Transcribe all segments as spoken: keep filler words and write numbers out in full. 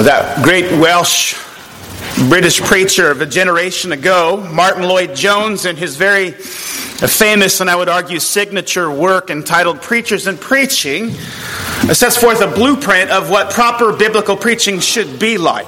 Well, that great Welsh British preacher of a generation ago, Martin Lloyd-Jones, in his very famous and I would argue signature work entitled Preachers and Preaching, sets forth a blueprint of what proper biblical preaching should be like.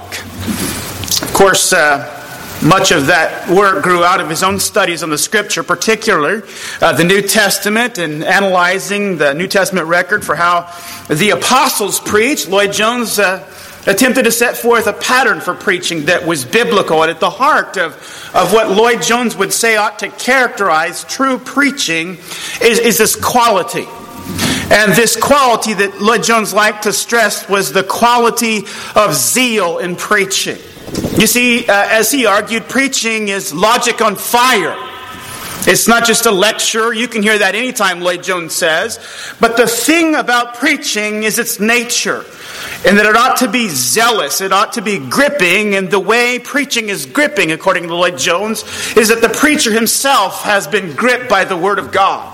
Of course, uh, much of that work grew out of his own studies on the Scripture, particularly uh, the New Testament, and analyzing the New Testament record for how the apostles preached. Lloyd-Jones uh, attempted to set forth a pattern for preaching that was biblical, and at the heart of, of what Lloyd-Jones would say ought to characterize true preaching is, is this quality. And this quality that Lloyd-Jones liked to stress was the quality of zeal in preaching. You see, uh, as he argued, preaching is logic on fire. It's not just a lecture. You can hear that anytime, Lloyd-Jones says. But the thing about preaching is its nature, and that it ought to be zealous. It ought to be gripping. And the way preaching is gripping, according to Lloyd-Jones, is that the preacher himself has been gripped by the Word of God.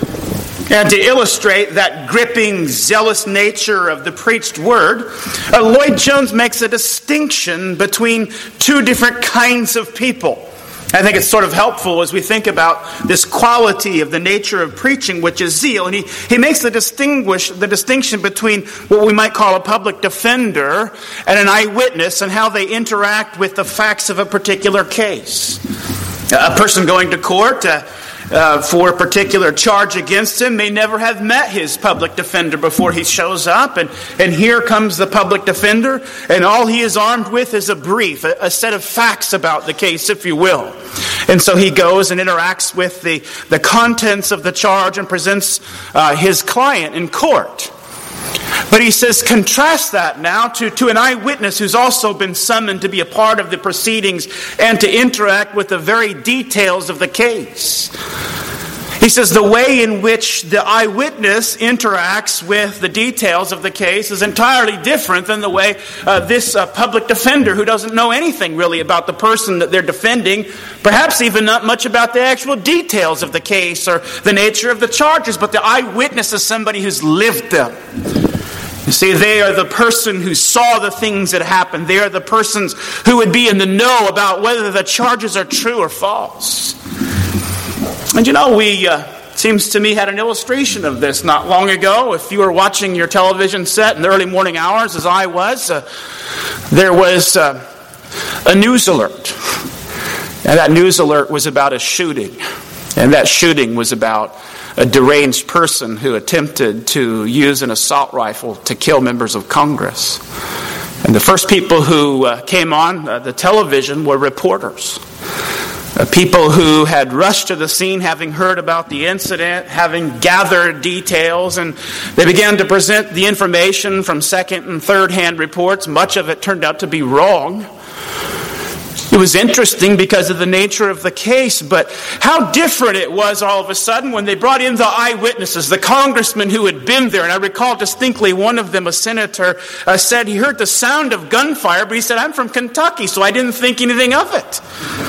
And to illustrate that gripping, zealous nature of the preached word, uh, Lloyd-Jones makes a distinction between two different kinds of people. I think it's sort of helpful as we think about this quality of the nature of preaching, which is zeal. And he, he makes the distinguish the distinction between what we might call a public defender and an eyewitness, and how they interact with the facts of a particular case. A person going to court uh, Uh, for a particular charge against him may never have met his public defender before he shows up, and, and here comes the public defender, and all he is armed with is a brief, a, a set of facts about the case, if you will. And so he goes and interacts with the, the contents of the charge and presents uh, his client in court. But he says, contrast that now to, to an eyewitness who's also been summoned to be a part of the proceedings and to interact with the very details of the case. He says the way in which the eyewitness interacts with the details of the case is entirely different than the way uh, this uh, public defender, who doesn't know anything really about the person that they're defending, perhaps even not much about the actual details of the case or the nature of the charges, but the eyewitness is somebody who's lived them. You see, they are the person who saw the things that happened. They are the persons who would be in the know about whether the charges are true or false. And you know, we, uh, seems to me, had an illustration of this not long ago. If you were watching your television set in the early morning hours, as I was, uh, there was uh, a news alert. And that news alert was about a shooting. And that shooting was about a deranged person who attempted to use an assault rifle to kill members of Congress. And the first people who uh, came on uh, the television were reporters. Uh, people who had rushed to the scene, having heard about the incident, having gathered details, and they began to present the information from second and third hand reports. Much of it turned out to be wrong. It was interesting because of the nature of the case, but how different it was all of a sudden when they brought in the eyewitnesses, the congressmen who had been there. And I recall distinctly one of them, a senator, uh, said he heard the sound of gunfire, but he said, "I'm from Kentucky, so I didn't think anything of it."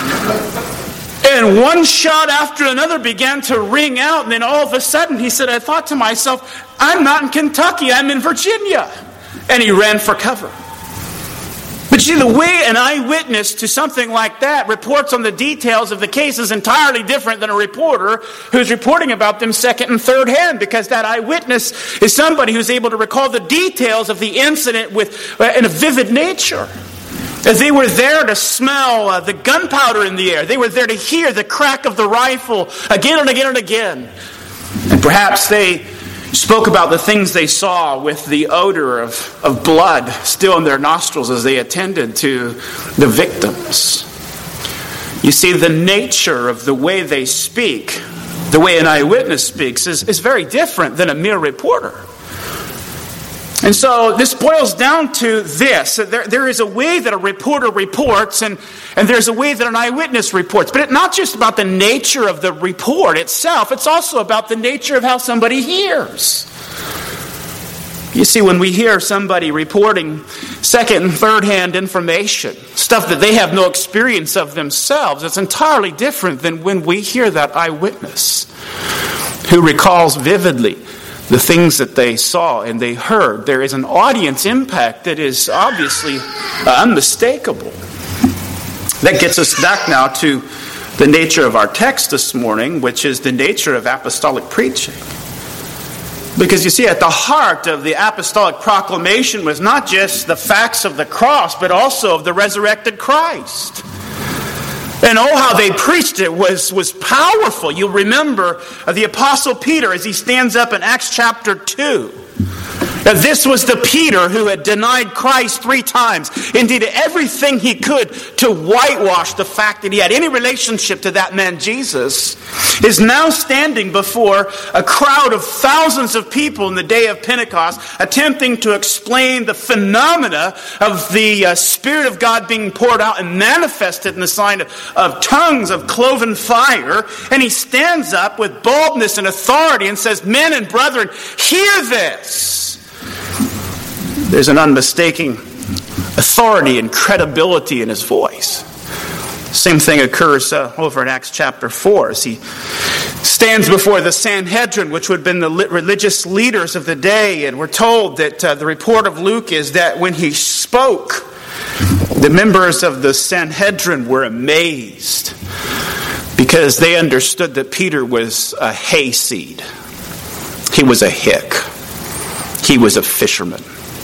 And one shot after another began to ring out, and then all of a sudden he said, "I thought to myself, I'm not in Kentucky, I'm in Virginia." And he ran for cover. But you see, the way an eyewitness to something like that reports on the details of the case is entirely different than a reporter who's reporting about them second and third hand, because that eyewitness is somebody who's able to recall the details of the incident with uh, in a vivid nature. As they were there to smell uh, the gunpowder in the air. They were there to hear the crack of the rifle again and again and again. And perhaps they spoke about the things they saw with the odor of, of blood still in their nostrils as they attended to the victims. You see, the nature of the way they speak, the way an eyewitness speaks, is, is very different than a mere reporter. And so this boils down to this. There, there is a way that a reporter reports, and, and there's a way that an eyewitness reports. But it's not just about the nature of the report itself. It's also about the nature of how somebody hears. You see, when we hear somebody reporting second and third hand information, stuff that they have no experience of themselves, it's entirely different than when we hear that eyewitness who recalls vividly the things that they saw and they heard. There is an audience impact that is obviously uh, unmistakable. That gets us back now to the nature of our text this morning, which is the nature of apostolic preaching. Because you see, at the heart of the apostolic proclamation was not just the facts of the cross, but also of the resurrected Christ. And oh, how they preached it was, was powerful. You'll remember the Apostle Peter as he stands up in Acts chapter two. Now, this was the Peter who had denied Christ three times. Indeed, everything he could to whitewash the fact that he had any relationship to that man Jesus, is now standing before a crowd of thousands of people in the day of Pentecost, attempting to explain the phenomena of the uh, Spirit of God being poured out and manifested in the sign of, of tongues of cloven fire. And he stands up with boldness and authority and says, "Men and brethren, hear this." There's an unmistaking authority and credibility in his voice. Same thing occurs uh, over in Acts chapter four as he stands before the Sanhedrin, which would have been the religious leaders of the day. And we're told that uh, the report of Luke is that when he spoke, the members of the Sanhedrin were amazed because they understood that Peter was a hayseed. He was a hick. He was a fisherman.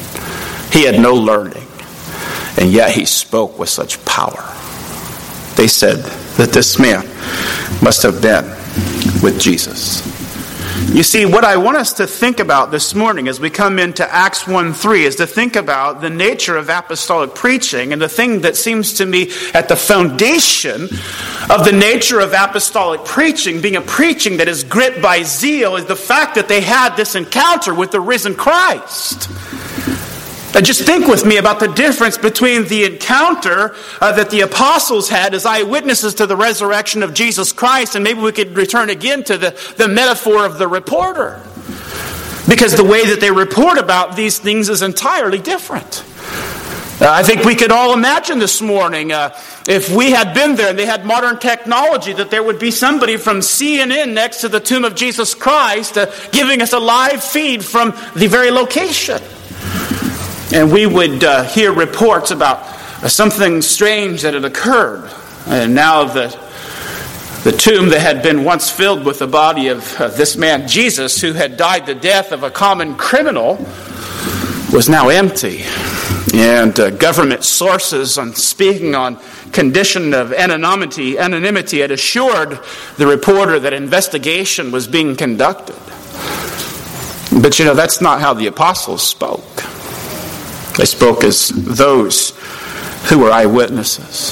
He had no learning, and yet he spoke with such power. They said that this man must have been with Jesus. You see, what I want us to think about this morning as we come into Acts one three is to think about the nature of apostolic preaching, and the thing that seems to me at the foundation of the nature of apostolic preaching, being a preaching that is gripped by zeal, is the fact that they had this encounter with the risen Christ. Now just think with me about the difference between the encounter uh, that the apostles had as eyewitnesses to the resurrection of Jesus Christ, and maybe we could return again to the, the metaphor of the reporter. Because the way that they report about these things is entirely different. Uh, I think we could all imagine this morning, uh, if we had been there and they had modern technology, that there would be somebody from C N N next to the tomb of Jesus Christ uh, giving us a live feed from the very location. And we would uh, hear reports about uh, something strange that had occurred. And now the, the tomb that had been once filled with the body of uh, this man Jesus, who had died the death of a common criminal, was now empty. And uh, government sources, on speaking on condition of anonymity, anonymity, had assured the reporter that investigation was being conducted. But you know, that's not how the apostles spoke. They spoke as those who were eyewitnesses.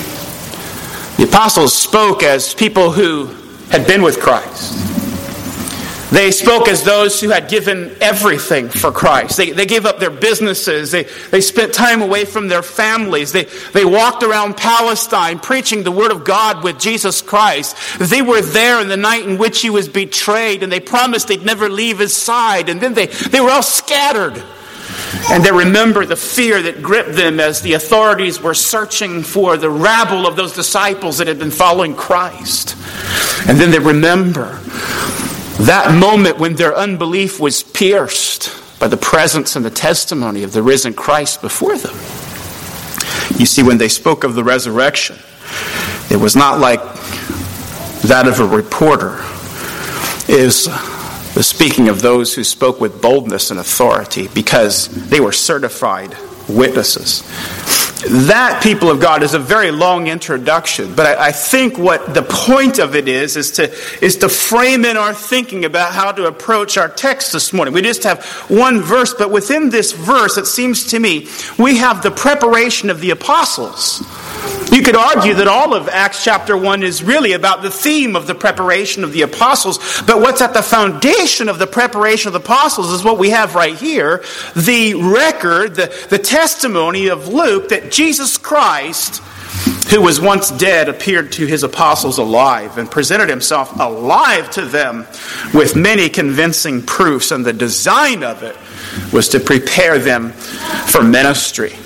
The apostles spoke as people who had been with Christ. They spoke as those who had given everything for Christ. They, they gave up their businesses. They, they spent time away from their families. They, they walked around Palestine preaching the Word of God with Jesus Christ. They were there in the night in which he was betrayed, and they promised they'd never leave his side. And then they, they were all scattered. And they remember the fear that gripped them as the authorities were searching for the rabble of those disciples that had been following Christ. And then they remember that moment when their unbelief was pierced by the presence and the testimony of the risen Christ before them. You see, when they spoke of the resurrection, it was not like that of a reporter. It was the speaking of those who spoke with boldness and authority because they were certified witnesses. That, people of God, is a very long introduction, but I, I think what the point of it is is to is to frame in our thinking about how to approach our text this morning. We just have one verse, but within this verse, it seems to me, we have the preparation of the apostles. You could argue that all of Acts chapter one is really about the theme of the preparation of the apostles, but what's at the foundation of the preparation of the apostles is what we have right here, the record, the, the testimony of Luke that Jesus Christ, who was once dead, appeared to his apostles alive and presented himself alive to them with many convincing proofs, and the design of it was to prepare them for ministry.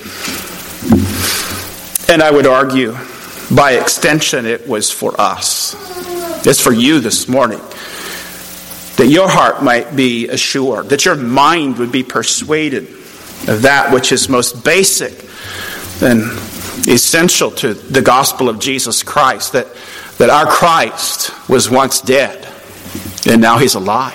And I would argue, by extension, it was for us. It's for you this morning. that your heart might be assured, that your mind would be persuaded of that which is most basic and essential to the gospel of Jesus Christ, that, that our Christ was once dead and now he's alive.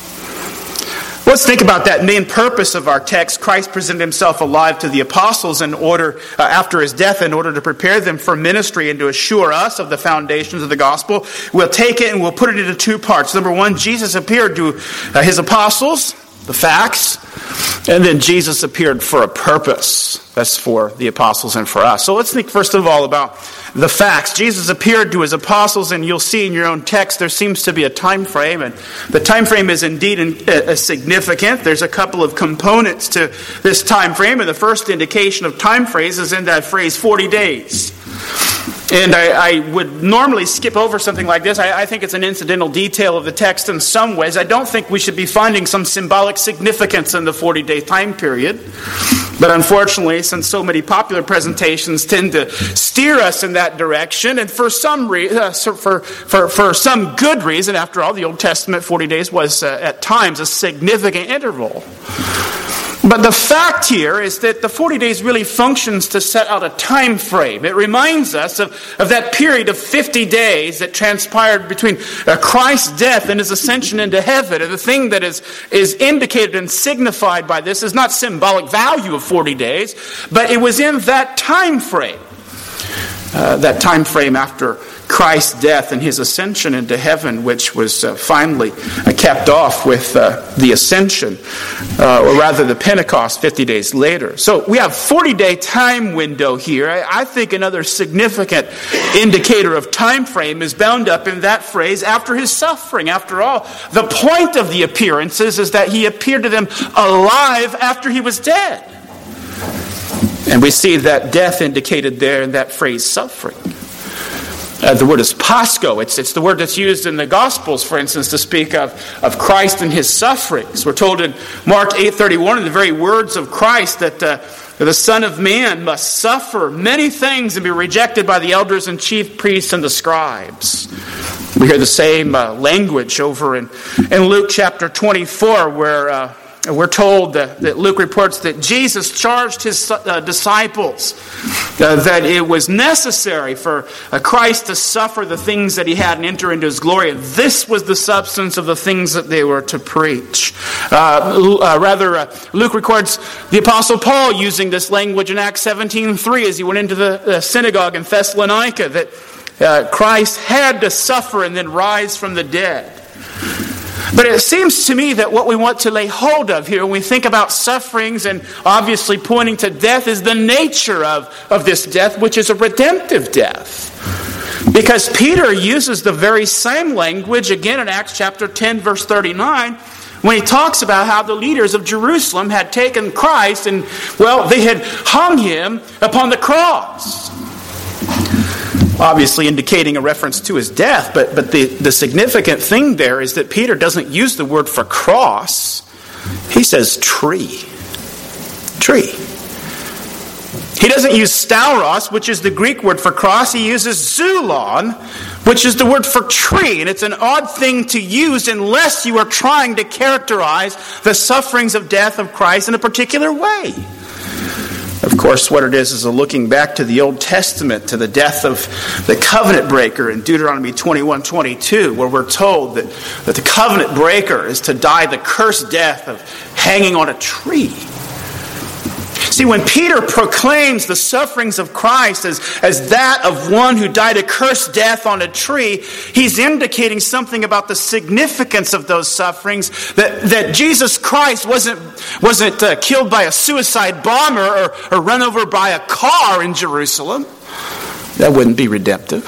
Let's think about that main purpose of our text. Christ presented himself alive to the apostles in order, uh, after his death, in order to prepare them for ministry and to assure us of the foundations of the gospel. We'll take it and we'll put it into two parts. Number one, Jesus appeared to uh, his apostles, the facts, and then Jesus appeared for a purpose. That's for the apostles and for us. So let's think first of all about the facts. Jesus appeared to his apostles, and you'll see in your own text there seems to be a time frame, and the time frame is indeed significant. There's a couple of components to this time frame, and the first indication of time phrase is in that phrase forty days. And I, I would normally skip over something like this. I, I think it's an incidental detail of the text in some ways. I don't think we should be finding some symbolic significance in the forty-day time period. But unfortunately, since so many popular presentations tend to steer us in that direction, and for some re- uh, for, for, for some good reason, after all, the Old Testament forty days was uh, at times a significant interval. But the fact here is that the forty days really functions to set out a time frame. It reminds us of, of that period of fifty days that transpired between uh, Christ's death and his ascension into heaven. And the thing that is, is indicated and signified by this is not symbolic value of forty days, but it was in that time frame. Uh, that time frame after Christ's death and his ascension into heaven, which was uh, finally uh, capped off with uh, the ascension, uh, or rather the Pentecost fifty days later. So we have forty-day time window here. I, I think another significant indicator of time frame is bound up in that phrase, after his suffering. After all, the point of the appearances is that he appeared to them alive after he was dead. And we see that death indicated there in that phrase, suffering. Uh, the word is pasco. It's, it's the word that's used in the Gospels, for instance, to speak of, of Christ and his sufferings. We're told in Mark eight thirty-one, in the very words of Christ, that uh, the Son of Man must suffer many things and be rejected by the elders and chief priests and the scribes. We hear the same uh, language over in, in Luke chapter twenty-four, where uh, we're told that, that Luke reports that Jesus charged his uh, disciples uh, that it was necessary for uh, Christ to suffer the things that he had and enter into his glory. And this was the substance of the things that they were to preach. Uh, uh, rather, uh, Luke records the Apostle Paul using this language in Acts seventeen three as he went into the, the synagogue in Thessalonica, that uh, Christ had to suffer and then rise from the dead. But it seems to me that what we want to lay hold of here when we think about sufferings, and obviously pointing to death, is the nature of, of this death, which is a redemptive death. Because Peter uses the very same language again in Acts chapter ten, verse thirty-nine, when he talks about how the leaders of Jerusalem had taken Christ and, well, they had hung him upon the cross. Obviously indicating a reference to his death, but, but the, the significant thing there is that Peter doesn't use the word for cross. He says tree. Tree. He doesn't use stauros, which is the Greek word for cross. He uses zoulon, which is the word for tree. And it's an odd thing to use unless you are trying to characterize the sufferings of death of Christ in a particular way. Of course, what it is is a looking back to the Old Testament, to the death of the covenant breaker in Deuteronomy twenty-one twenty-two, where we're told that, that the covenant breaker is to die the cursed death of hanging on a tree. See, when Peter proclaims the sufferings of Christ as, as that of one who died a cursed death on a tree, he's indicating something about the significance of those sufferings, that, that Jesus Christ wasn't, wasn't uh, killed by a suicide bomber or, or run over by a car in Jerusalem. That wouldn't be redemptive.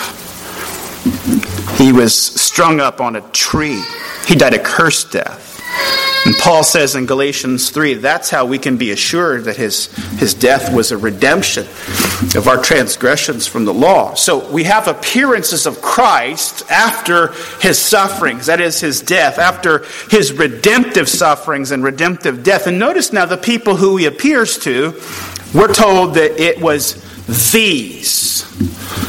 He was strung up on a tree. He died a cursed death. And Paul says in Galatians three, that's how we can be assured that his, his death was a redemption of our transgressions from the law. So we have appearances of Christ after his sufferings, that is his death, after his redemptive sufferings and redemptive death. And notice now the people who he appears to, we're told that it was these.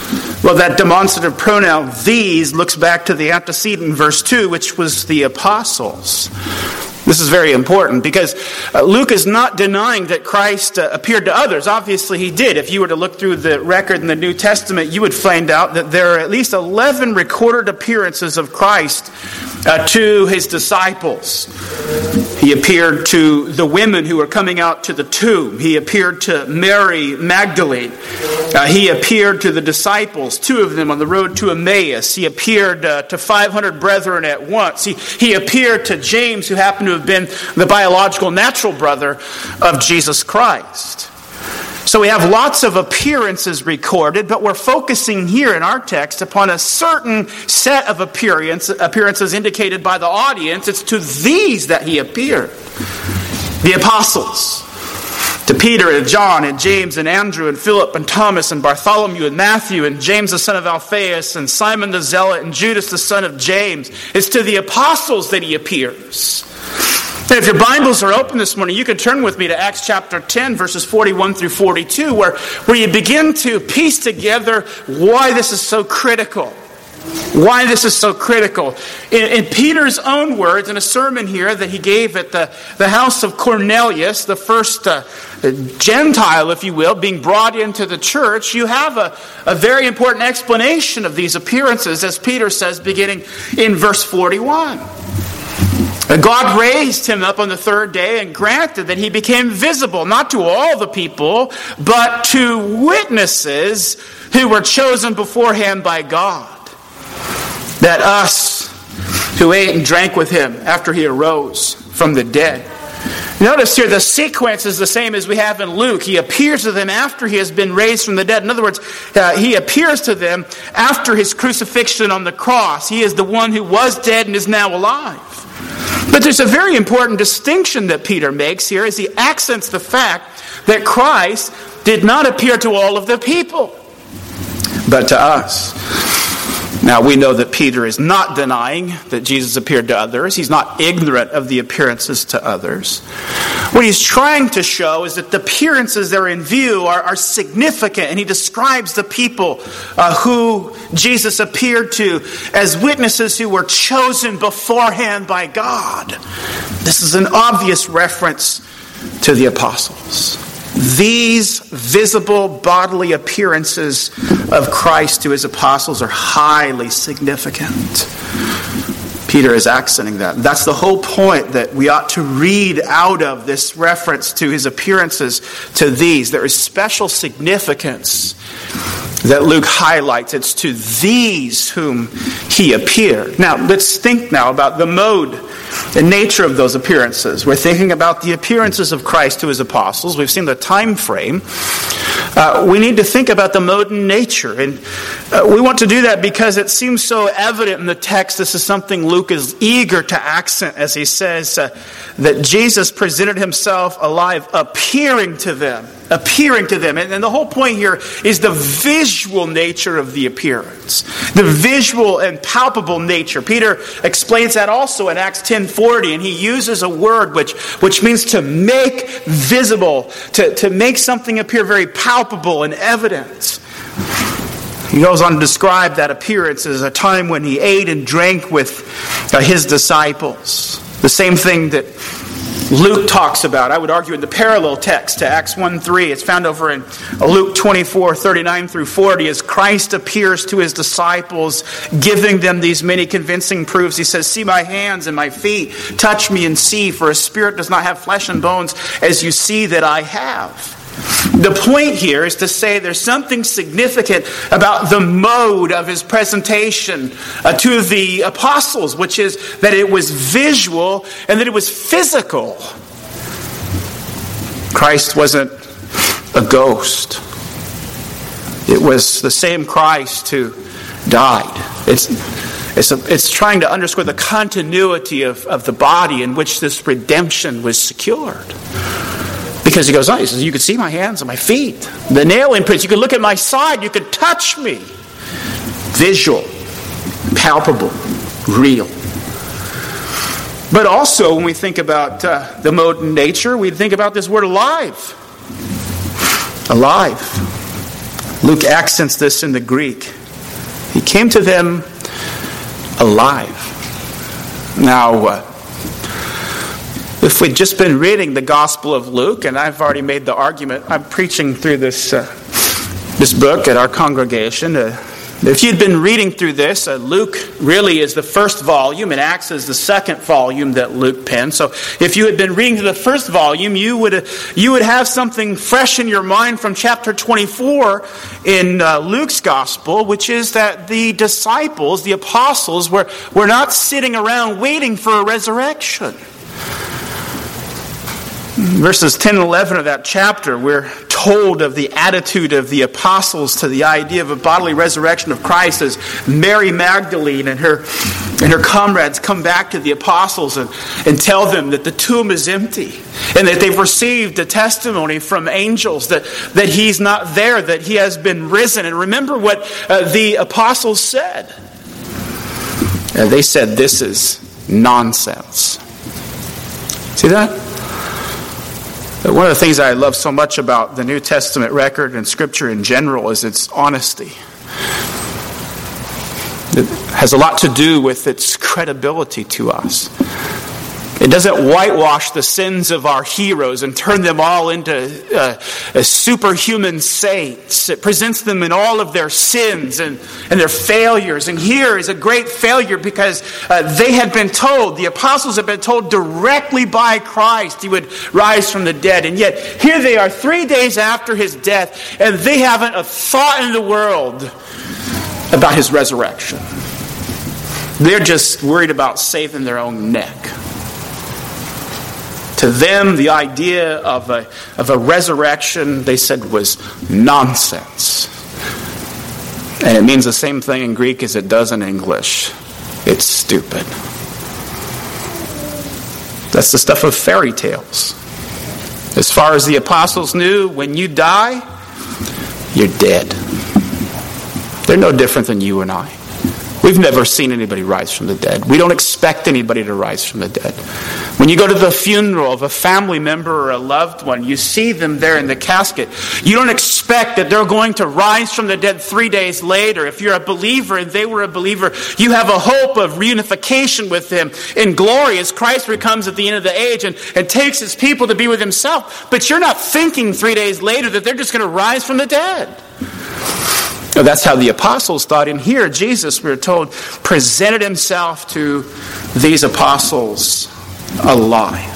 Well, that demonstrative pronoun, these, looks back to the antecedent verse two, which was the apostles. This is very important because uh, Luke is not denying that Christ uh, appeared to others. Obviously, he did. If you were to look through the record in the New Testament, you would find out that there are at least eleven recorded appearances of Christ uh, to his disciples. He appeared to the women who were coming out to the tomb. He appeared to Mary Magdalene. Uh, he appeared to the disciples, two of them on the road to Emmaus. He appeared uh, to five hundred brethren at once. He, he appeared to James, who happened to have been the biological natural brother of Jesus Christ. So we have lots of appearances recorded, but we're focusing here in our text upon a certain set of appearance, appearances indicated by the audience. It's to these that he appeared. The apostles. To Peter and John and James and Andrew and Philip and Thomas and Bartholomew and Matthew and James the son of Alphaeus and Simon the Zealot and Judas the son of James. It's to the apostles that he appears. And if your Bibles are open this morning, you can turn with me to Acts chapter ten, verses forty-one through forty-two, where, where you begin to piece together why this is so critical. Why this is so critical. In, in Peter's own words, in a sermon here that he gave at the, the house of Cornelius, the first uh, Gentile, if you will, being brought into the church, you have a, a very important explanation of these appearances, as Peter says, beginning in verse forty-one. God raised him up on the third day and granted that he became visible, not to all the people, but to witnesses who were chosen beforehand by God. That us who ate and drank with him after he arose from the dead. Notice here the sequence is the same as we have in Luke. He appears to them after he has been raised from the dead. In other words, uh, he appears to them after his crucifixion on the cross. He is the one who was dead and is now alive. But there's a very important distinction that Peter makes here as he accents the fact that Christ did not appear to all of the people, but to us. Now, we know that Peter is not denying that Jesus appeared to others. He's not ignorant of the appearances to others. What he's trying to show is that the appearances that are in view are, are significant, and he describes the people uh, who Jesus appeared to as witnesses who were chosen beforehand by God. This is an obvious reference to the apostles. These visible bodily appearances of Christ to his apostles are highly significant. Peter is accenting that. That's the whole point that we ought to read out of this reference to his appearances to these. There is special significance that Luke highlights. It's to these whom he appeared. Now, let's think now about the mode and nature of those appearances. We're thinking about the appearances of Christ to his apostles. We've seen the time frame. Uh, we need to think about the mode and nature. And uh, we want to do that because it seems so evident in the text. This is something Luke is eager to accent as he says uh, that Jesus presented himself alive, appearing to them. Appearing to them. And, and the whole point here is the visual nature of the appearance. The visual and palpable nature. Peter explains that also in Acts ten forty, and he uses a word which, which means to make visible, to, to make something appear very palpable and evident. He goes on to describe that appearance as a time when he ate and drank with uh, his disciples. The same thing that Luke talks about, I would argue, in the parallel text to Acts one three. It's found over in Luke twenty-four, thirty-nine through forty, as Christ appears to his disciples, giving them these many convincing proofs. He says, "See my hands and my feet, touch me and see, for a spirit does not have flesh and bones, as you see that I have." The point here is to say there's something significant about the mode of his presentation uh, to the apostles, which is that it was visual and that it was physical. Christ wasn't a ghost. It was the same Christ who died. It's It's, a, it's trying to underscore the continuity of, of the body in which this redemption was secured. Because he goes on, he says, you could see my hands and my feet. The nail imprints, you could look at my side, you could touch me. Visual, palpable, real. But also when we think about uh, the mode and nature, we think about this word alive. Alive. Luke accents this in the Greek. He came to them alive. Now, uh, if we'd just been reading the Gospel of Luke, and I've already made the argument, I'm preaching through this uh, this book at our congregation. Uh, if you'd been reading through this, uh, Luke really is the first volume, and Acts is the second volume that Luke penned. So if you had been reading through the first volume, you would uh, you would have something fresh in your mind from chapter twenty-four in uh, Luke's Gospel, which is that the disciples, the apostles, were, were not sitting around waiting for a resurrection. Verses ten and eleven of that chapter, we're told of the attitude of the apostles to the idea of a bodily resurrection of Christ as Mary Magdalene and her and her comrades come back to the apostles and, and tell them that the tomb is empty and that they've received a testimony from angels that, that he's not there, that he has been risen. And remember what uh, the apostles said. And they said, this is nonsense. See that? One of the things I love so much about the New Testament record and Scripture in general is its honesty. It has a lot to do with its credibility to us. It doesn't whitewash the sins of our heroes and turn them all into uh, superhuman saints. It presents them in all of their sins and, and their failures. And here is a great failure because uh, they had been told, the apostles had been told directly by Christ he would rise from the dead. And yet here they are three days after his death and they haven't a thought in the world about his resurrection. They're just worried about saving their own neck. To them, the idea of a, of a resurrection, they said, was nonsense. And it means the same thing in Greek as it does in English. It's stupid. That's the stuff of fairy tales. As far as the apostles knew, when you die, you're dead. They're no different than you and I. We've never seen anybody rise from the dead. We don't expect anybody to rise from the dead. When you go to the funeral of a family member or a loved one, you see them there in the casket. You don't expect that they're going to rise from the dead three days later. If you're a believer and they were a believer, you have a hope of reunification with them in glory as Christ comes at the end of the age and, and takes his people to be with himself. But you're not thinking three days later that they're just going to rise from the dead. Now, that's how the apostles thought. And here, Jesus, we're told, presented himself to these apostles alive.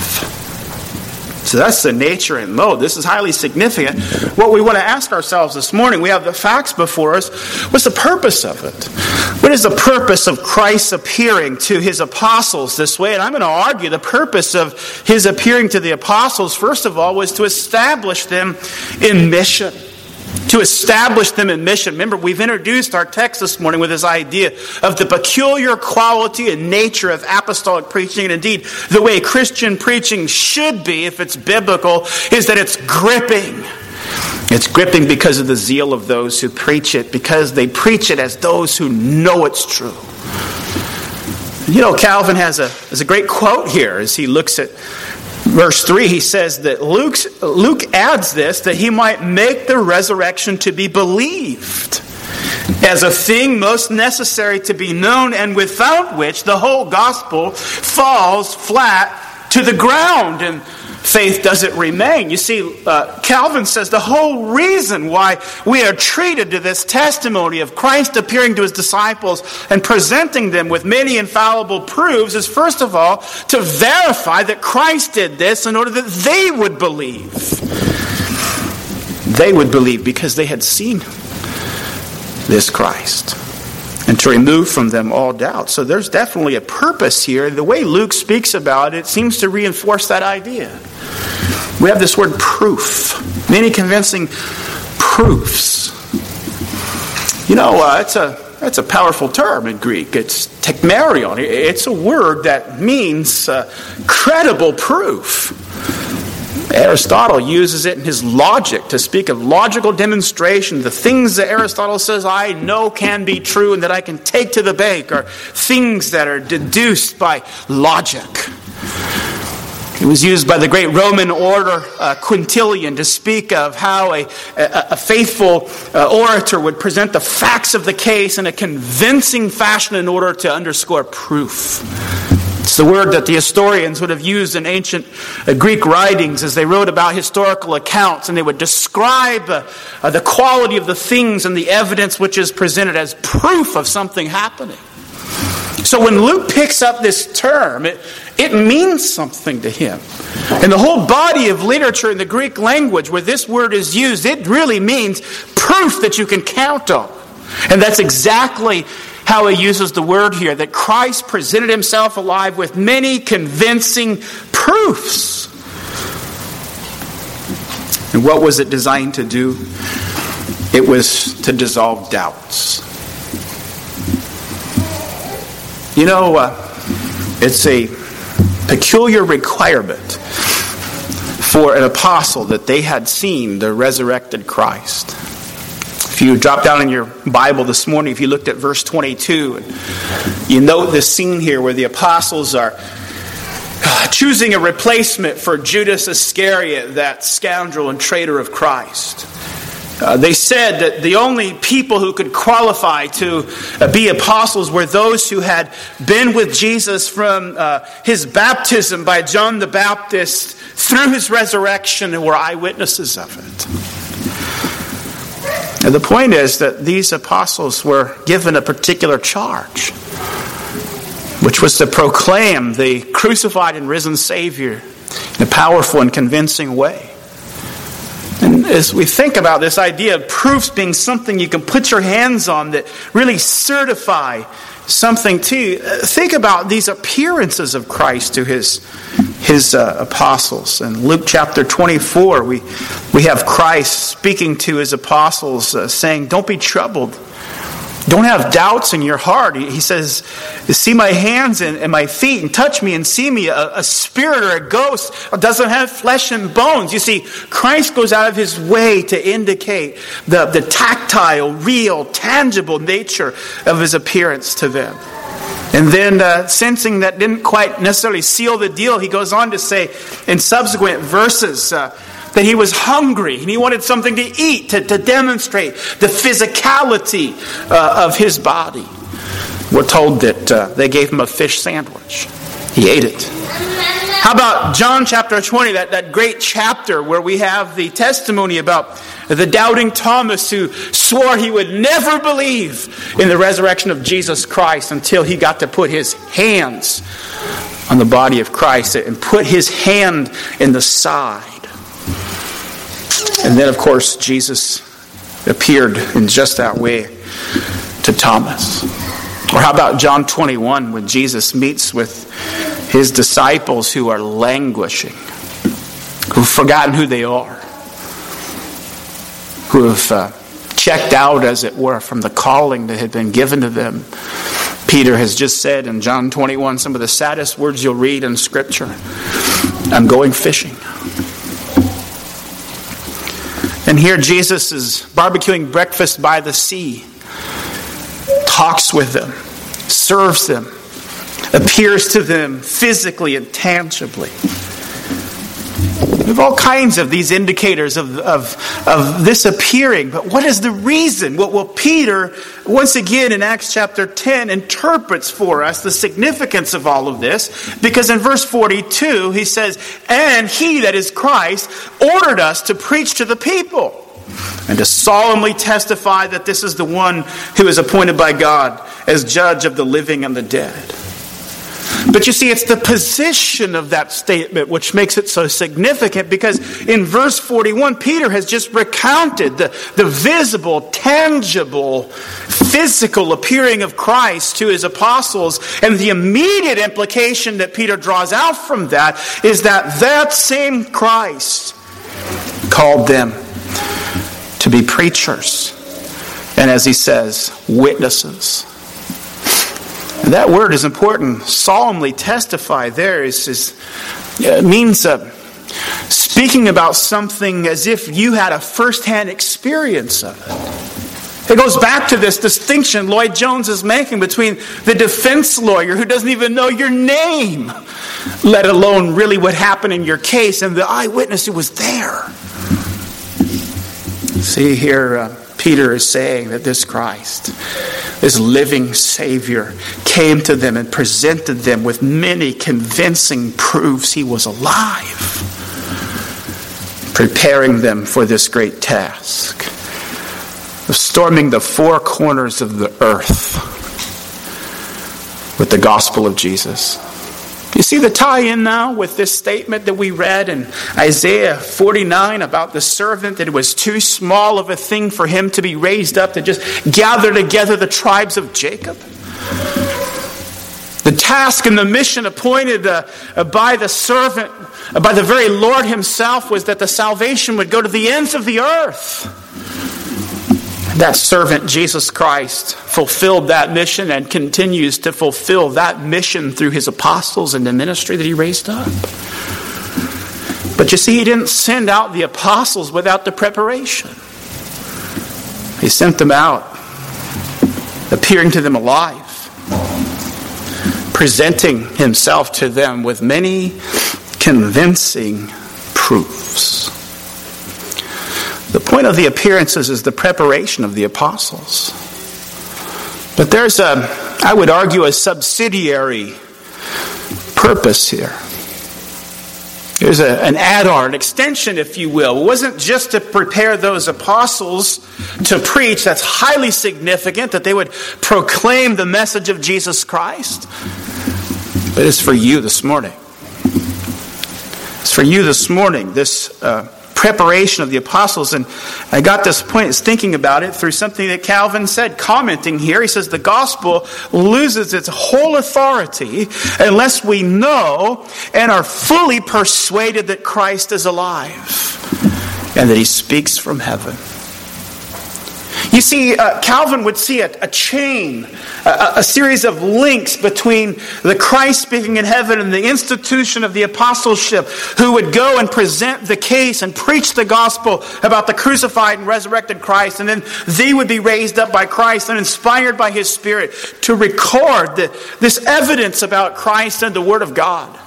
So that's the nature and mode. This is highly significant. What we want to ask ourselves this morning, we have the facts before us. What's the purpose of it? What is the purpose of Christ appearing to his apostles this way? And I'm going to argue the purpose of his appearing to the apostles, first of all, was to establish them in mission. To establish them in mission. Remember, we've introduced our text this morning with this idea of the peculiar quality and nature of apostolic preaching. And indeed, the way Christian preaching should be, if it's biblical, is that it's gripping. It's gripping because of the zeal of those who preach it, because they preach it as those who know it's true. You know, Calvin has a, has a great quote here as he looks at verse three. He says that Luke's, Luke adds this, that he might make the resurrection to be believed as a thing most necessary to be known, and without which the whole gospel falls flat to the ground and faith doesn't remain. You see, uh, Calvin says the whole reason why we are treated to this testimony of Christ appearing to his disciples and presenting them with many infallible proofs is, first of all, to verify that Christ did this in order that they would believe. They would believe because they had seen this Christ. And to remove from them all doubt. So there's definitely a purpose here. The way Luke speaks about it seems to reinforce that idea. We have this word proof. Many convincing proofs. You know, uh, it's a that's a powerful term in Greek. It's tekmerion. It's a word that means uh, credible proof. Aristotle uses it in his logic to speak of logical demonstration. The things that Aristotle says I know can be true and that I can take to the bank are things that are deduced by logic. It was used by the great Roman orator uh, Quintilian to speak of how a, a, a faithful uh, orator would present the facts of the case in a convincing fashion in order to underscore proof. It's the word that the historians would have used in ancient uh, Greek writings as they wrote about historical accounts, and they would describe uh, uh, the quality of the things and the evidence which is presented as proof of something happening. So when Luke picks up this term, it, it means something to him. And the whole body of literature in the Greek language where this word is used, it really means proof that you can count on. And that's exactly how he uses the word here, that Christ presented himself alive with many convincing proofs. And what was it designed to do? It was to dissolve doubts. You know, uh, it's a peculiar requirement for an apostle that they had seen the resurrected Christ. If you drop down in your Bible this morning, if you looked at verse twenty-two, and you note this scene here where the apostles are choosing a replacement for Judas Iscariot, that scoundrel and traitor of Christ. Uh, they said that the only people who could qualify to uh, be apostles were those who had been with Jesus from uh, his baptism by John the Baptist through his resurrection and were eyewitnesses of it. And the point is that these apostles were given a particular charge, which was to proclaim the crucified and risen Savior in a powerful and convincing way. And as we think about this idea of proofs being something you can put your hands on that really certify something to you, think about these appearances of Christ to his his uh, apostles. In Luke chapter twenty-four, we we have Christ speaking to his apostles, uh, saying, "Don't be troubled. Don't have doubts in your heart." He says, "See my hands and, and my feet, and touch me and see me. A, a spirit or a ghost doesn't have flesh and bones." You see, Christ goes out of his way to indicate the, the tactile, real, tangible nature of his appearance to them. And then uh, sensing that didn't quite necessarily seal the deal, he goes on to say in subsequent verses uh, that he was hungry and he wanted something to eat to, to demonstrate the physicality uh, of his body. We're told that uh, they gave him a fish sandwich. He ate it. How about John chapter twenty, that, that great chapter where we have the testimony about the doubting Thomas who swore he would never believe in the resurrection of Jesus Christ until he got to put his hands on the body of Christ and put his hand in the side. And then, of course, Jesus appeared in just that way to Thomas. Or how about John twenty-one, when Jesus meets with his disciples who are languishing, who've forgotten who they are, who have uh, checked out, as it were, from the calling that had been given to them. Peter has just said in John twenty-one some of the saddest words you'll read in Scripture. "I'm going fishing." And here Jesus is barbecuing breakfast by the sea, talks with them, serves them, appears to them physically and tangibly. We have all kinds of these indicators of, of, of this appearing. But what is the reason? Well, well, Peter, once again in Acts chapter ten, interprets for us the significance of all of this. Because in verse forty-two, he says, "And he," that is Christ, "ordered us to preach to the people and to solemnly testify that this is the one who is appointed by God as judge of the living and the dead." But you see, it's the position of that statement which makes it so significant, because in verse forty-one, Peter has just recounted the, the visible, tangible, physical appearing of Christ to his apostles. And the immediate implication that Peter draws out from that is that that same Christ called them to be preachers. And as he says, witnesses. And that word is important. Solemnly testify there is, is it means uh, speaking about something as if you had a first-hand experience of it. It goes back to this distinction Lloyd Jones is making between the defense lawyer who doesn't even know your name, let alone really what happened in your case, and the eyewitness who was there. See here, uh, Peter is saying that this Christ, this living Savior, came to them and presented them with many convincing proofs he was alive, preparing them for this great task of storming the four corners of the earth with the gospel of Jesus. You see the tie-in now with this statement that we read in Isaiah forty-nine about the servant, that it was too small of a thing for him to be raised up to just gather together the tribes of Jacob. The task and the mission appointed uh, by the servant, uh, by the very Lord himself, was that the salvation would go to the ends of the earth. That servant, Jesus Christ, fulfilled that mission and continues to fulfill that mission through his apostles and the ministry that he raised up. But you see, he didn't send out the apostles without the preparation. He sent them out, appearing to them alive, presenting himself to them with many convincing proofs. The point of the appearances is the preparation of the apostles. But there's a, I would argue, a subsidiary purpose here. There's a, an add-on, an extension, if you will. It wasn't just to prepare those apostles to preach. That's highly significant, that they would proclaim the message of Jesus Christ. But it's for you this morning. It's for you this morning, this uh, preparation of the apostles. And I got this point, is thinking about it through something that Calvin said, commenting here. He says the gospel loses its whole authority unless we know and are fully persuaded that Christ is alive and that he speaks from heaven. You see, uh, Calvin would see a, a chain, a, a series of links between the Christ speaking in heaven and the institution of the apostleship, who would go and present the case and preach the gospel about the crucified and resurrected Christ, and then they would be raised up by Christ and inspired by his Spirit to record the, this evidence about Christ and the Word of God.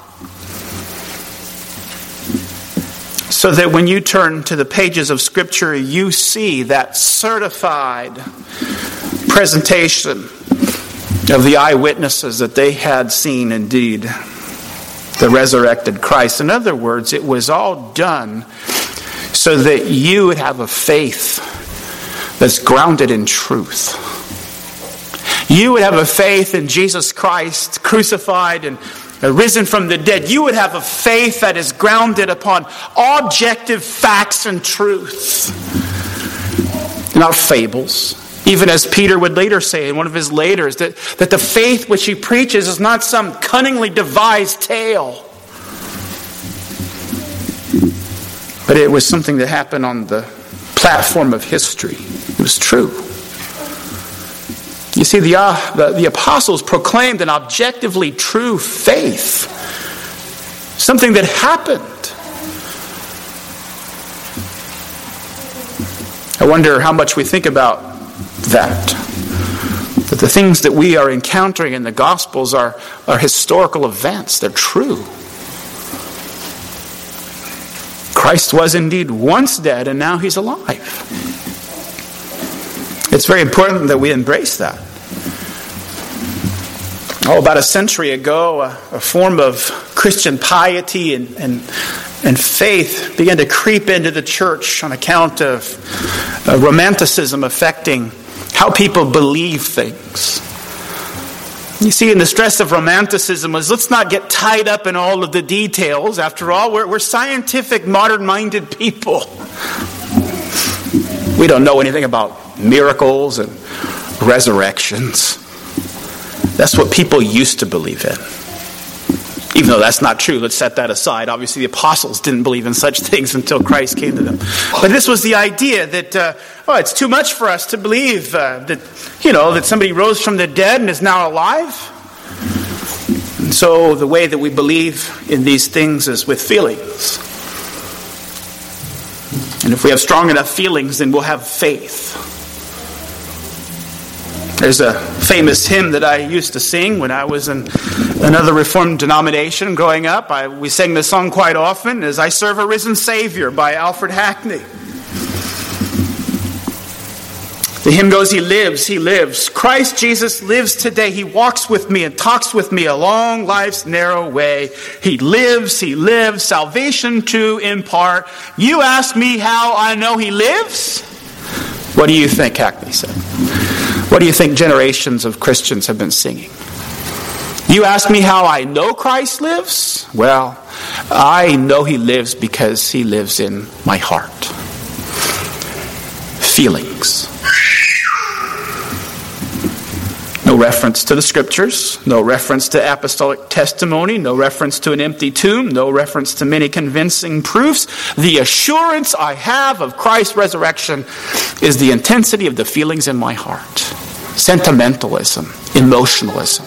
So that when you turn to the pages of Scripture, you see that certified presentation of the eyewitnesses that they had seen indeed the resurrected Christ. In other words, it was all done so that you would have a faith that's grounded in truth. You would have a faith in Jesus Christ crucified and risen from the dead. You would have a faith that is grounded upon objective facts and truth, not fables. Even as Peter would later say in one of his laters, that, that the faith which he preaches is not some cunningly devised tale, but it was something that happened on the platform of history. It was true. You see, the, uh, the, the apostles proclaimed an objectively true faith. Something that happened. I wonder how much we think about that. That the things that we are encountering in the Gospels are, are historical events. They're true. Christ was indeed once dead, and now he's alive. It's very important that we embrace that. Oh, about a century ago, a, a form of Christian piety and, and, and faith began to creep into the church on account of uh, romanticism affecting how people believe things. You see, in the stress of romanticism was, let's not get tied up in all of the details. After all, we're, we're scientific, modern-minded people. We don't know anything about miracles and resurrections. That's what people used to believe in. Even though that's not true, let's set that aside. Obviously, the apostles didn't believe in such things until Christ came to them. But this was the idea that, uh, oh, it's too much for us to believe uh, that, you know, that somebody rose from the dead and is now alive. And so the way that we believe in these things is with feelings. And if we have strong enough feelings, then we'll have faith. There's a famous hymn that I used to sing when I was in another Reformed denomination growing up. I, we sang this song quite often, as I Serve a Risen Savior by Alfred Hackney. The hymn goes, He lives, He lives. Christ Jesus lives today. He walks with me and talks with me along life's narrow way. He lives, He lives, salvation to impart. You ask me how I know He lives? What do you think Hackney said? What do you think generations of Christians have been singing? You ask me how I know Christ lives? Well, I know He lives because He lives in my heart. Feelings. No reference to the Scriptures, no reference to apostolic testimony, no reference to an empty tomb, no reference to many convincing proofs. The assurance I have of Christ's resurrection is the intensity of the feelings in my heart. Sentimentalism, emotionalism.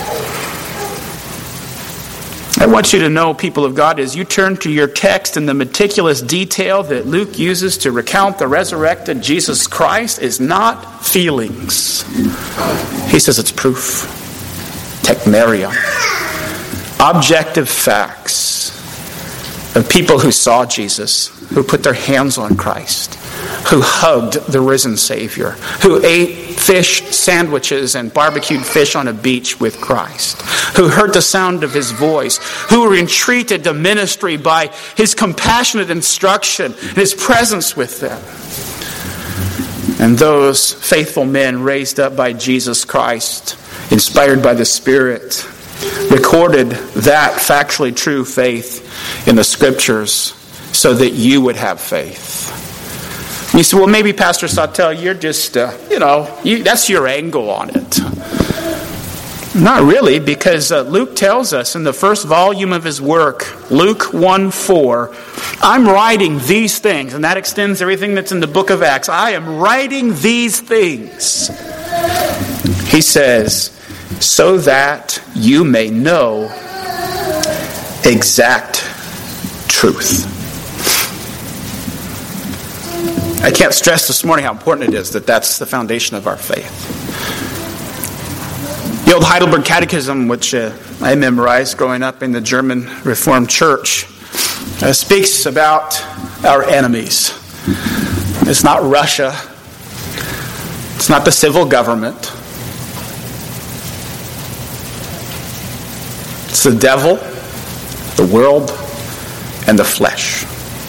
I want you to know, people of God, as you turn to your text, and the meticulous detail that Luke uses to recount the resurrected Jesus Christ is not feelings. He says it's proof. Tekmeria. Objective facts of people who saw Jesus, who put their hands on Christ, who hugged the risen Savior, who ate fish sandwiches and barbecued fish on a beach with Christ, who heard the sound of His voice, who were entreated to ministry by His compassionate instruction and His presence with them. And those faithful men raised up by Jesus Christ, inspired by the Spirit, recorded that factually true faith in the Scriptures so that you would have faith. You say, well, maybe Pastor Sawtelle, you're just, uh, you know, you, that's your angle on it. Not really, because uh, Luke tells us in the first volume of his work, Luke one four, I'm writing these things, and that extends everything that's in the book of Acts. I am writing these things. He says, so that you may know exact truth. I can't stress this morning how important it is that that's the foundation of our faith. The old Heidelberg Catechism, which uh, I memorized growing up in the German Reformed Church, uh, speaks about our enemies. It's not Russia. It's not the civil government. It's the devil, the world, and the flesh.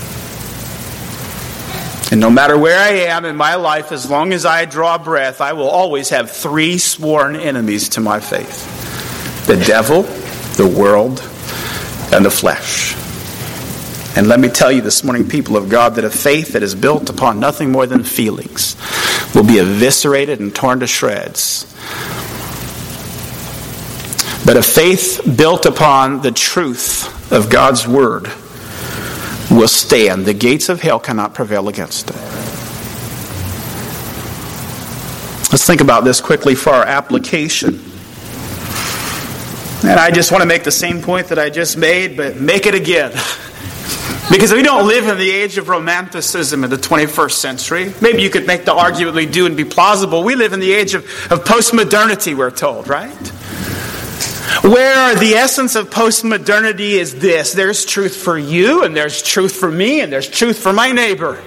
And no matter where I am in my life, as long as I draw breath, I will always have three sworn enemies to my faith. The devil, the world, and the flesh. And let me tell you this morning, people of God, that a faith that is built upon nothing more than feelings will be eviscerated and torn to shreds. But a faith built upon the truth of God's Word will stand. The gates of hell cannot prevail against it. Let's think about this quickly for our application. And I just want to make the same point that I just made, but make it again. Because we don't live in the age of romanticism in the twenty-first century. Maybe you could make the argument we do and be plausible. We live in the age of, of postmodernity, we're told, right? Where the essence of postmodernity is this: there's truth for you, and there's truth for me, and there's truth for my neighbor.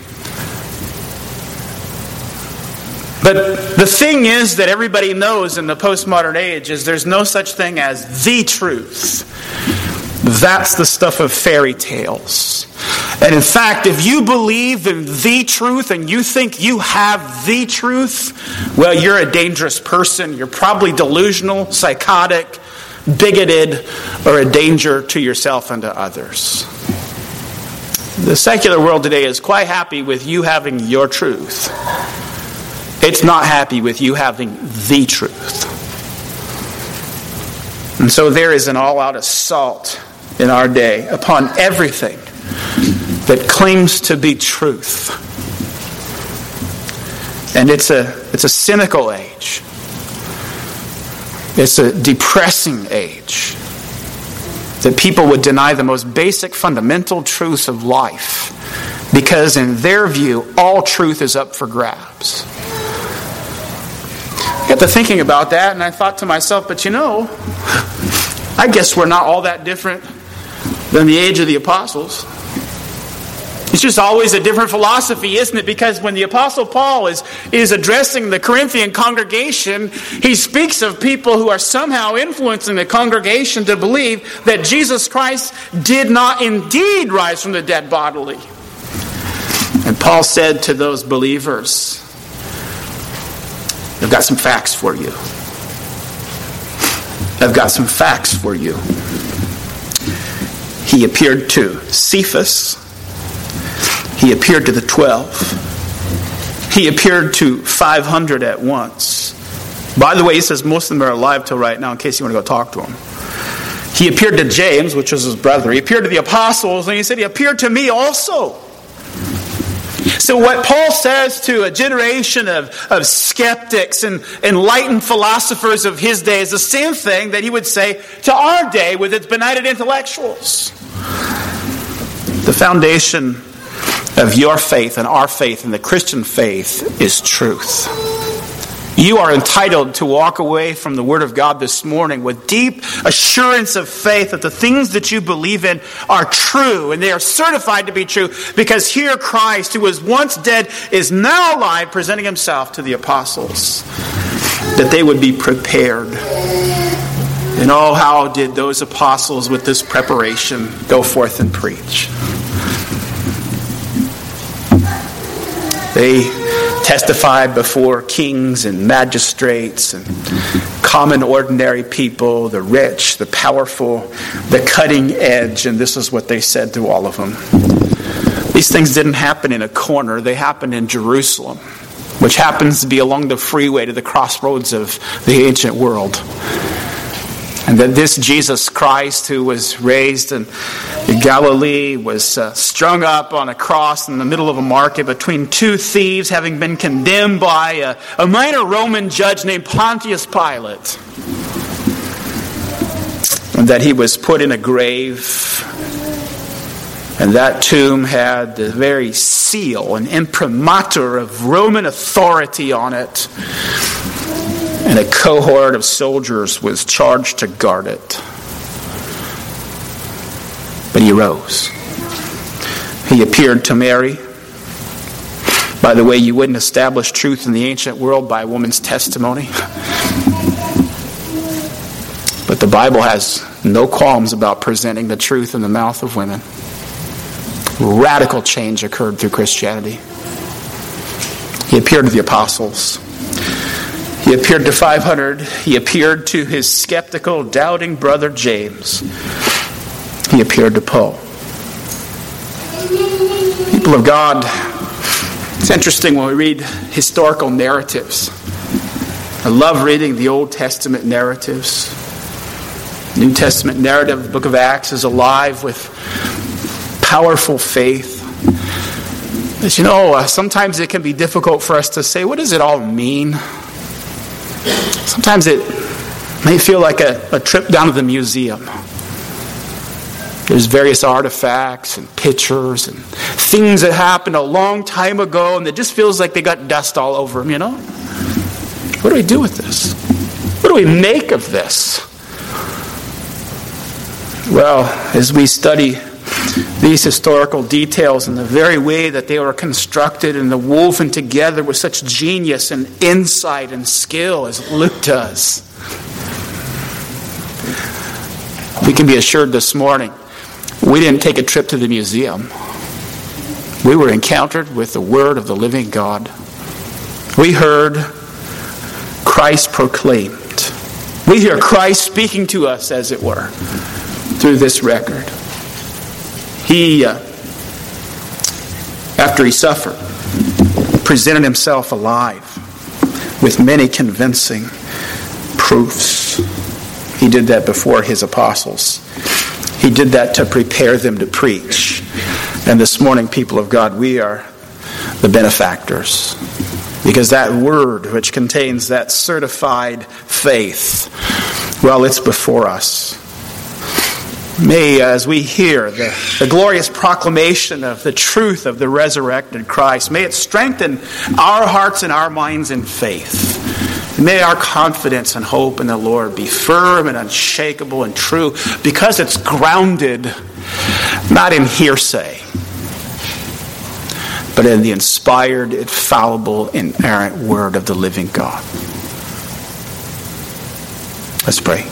But the thing is that everybody knows in the postmodern age is there's no such thing as the truth. That's the stuff of fairy tales. And in fact, if you believe in the truth and you think you have the truth, well, you're a dangerous person. You're probably delusional, psychotic, bigoted, or a danger to yourself and to others. The secular world today is quite happy with you having your truth. It's not happy with you having the truth. And so there is an all-out assault in our day upon everything that claims to be truth. And it's a it's a cynical age. It's a depressing age. That people would deny the most basic fundamental truths of life because in their view all truth is up for grabs. got to thinking about that, and I thought to myself, but you know, I guess we're not all that different than the age of the apostles. It's just always a different philosophy, isn't it? Because when the Apostle Paul is, is addressing the Corinthian congregation, he speaks of people who are somehow influencing the congregation to believe that Jesus Christ did not indeed rise from the dead bodily. And Paul said to those believers, I've got some facts for you. I've got some facts for you. He appeared to Cephas. He appeared to the twelve. He appeared to five hundred at once. By the way, he says most of them are alive till right now, in case you want to go talk to them. He appeared to James, which was his brother. He appeared to the apostles, and he said, he appeared to me also. So what Paul says to a generation of, of skeptics and enlightened philosophers of his day is the same thing that he would say to our day with its benighted intellectuals. The foundation of your faith and our faith and the Christian faith is truth. You are entitled to walk away from the Word of God this morning with deep assurance of faith that the things that you believe in are true, and they are certified to be true, because here Christ, who was once dead, is now alive, presenting himself to the apostles, that they would be prepared. And oh, how did those apostles with this preparation go forth and preach? They testified before kings and magistrates and common ordinary people, the rich, the powerful, the cutting edge, and this is what they said to all of them. These things didn't happen in a corner. They happened in Jerusalem, which happens to be along the freeway to the crossroads of the ancient world. And that this Jesus Christ, who was raised in Galilee, was uh, strung up on a cross in the middle of a market between two thieves, having been condemned by a, a minor Roman judge named Pontius Pilate. And that he was put in a grave. And that tomb had the very seal and imprimatur of Roman authority on it. And a cohort of soldiers was charged to guard it. But he rose. He appeared to Mary. By the way, you wouldn't establish truth in the ancient world by a woman's testimony. But the Bible has no qualms about presenting the truth in the mouth of women. Radical change occurred through Christianity. He appeared to the apostles. He appeared to five hundred. He appeared to his skeptical, doubting brother James. He appeared to Paul. People of God, it's interesting when we read historical narratives. I love reading the Old Testament narratives. New Testament narrative, the book of Acts, is alive with powerful faith. But you know, uh, sometimes it can be difficult for us to say, what does it all mean? Sometimes it may feel like a, a trip down to the museum. There's various artifacts and pictures and things that happened a long time ago, and it just feels like they got dust all over them, you know? What do we do with this? What do we make of this? Well, as we study these historical details and the very way that they were constructed and woven together with such genius and insight and skill as Luke does, we can be assured this morning we didn't take a trip to the museum. We were encountered with the Word of the living God. We heard Christ proclaimed. We hear Christ speaking to us, as it were, through this record. He, uh, after he suffered, presented himself alive with many convincing proofs. He did that before his apostles. He did that to prepare them to preach. And this morning, people of God, we are the benefactors. Because that word which contains that certified faith, well, it's before us. May, as we hear the, the glorious proclamation of the truth of the resurrected Christ, may it strengthen our hearts and our minds in faith. May our confidence and hope in the Lord be firm and unshakable and true, because it's grounded not in hearsay, but in the inspired, infallible, inerrant word of the living God. Let's pray.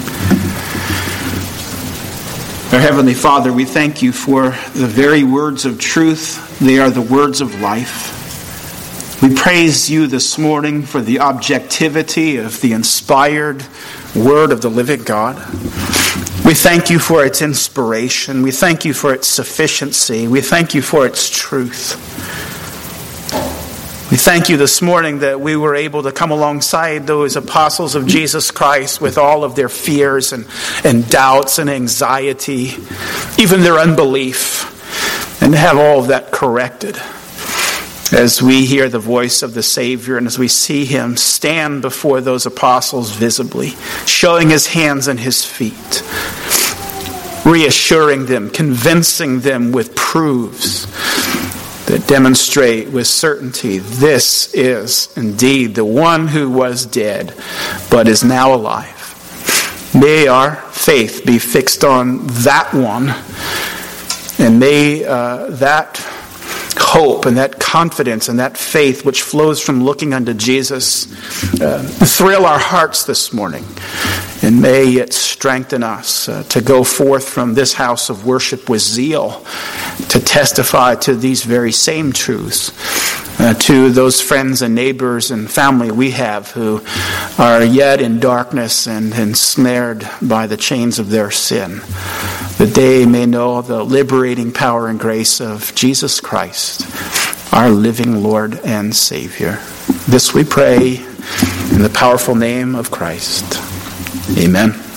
Our Heavenly Father, we thank you for the very words of truth. They are the words of life. We praise you this morning for the objectivity of the inspired word of the living God. We thank you for its inspiration. We thank you for its sufficiency. We thank you for its truth. We thank you this morning that we were able to come alongside those apostles of Jesus Christ with all of their fears and, and doubts and anxiety, even their unbelief, and have all of that corrected. As we hear the voice of the Savior and as we see him stand before those apostles visibly, showing his hands and his feet, reassuring them, convincing them with proofs that demonstrate with certainty this is indeed the one who was dead but is now alive. May our faith be fixed on that one, and may uh, that hope and that confidence and that faith which flows from looking unto Jesus uh, thrill our hearts this morning. And may it strengthen us uh, to go forth from this house of worship with zeal, to testify to these very same truths uh, to those friends and neighbors and family we have who are yet in darkness and ensnared by the chains of their sin, that they may know the liberating power and grace of Jesus Christ, our living Lord and Savior. This we pray in the powerful name of Christ. Amen.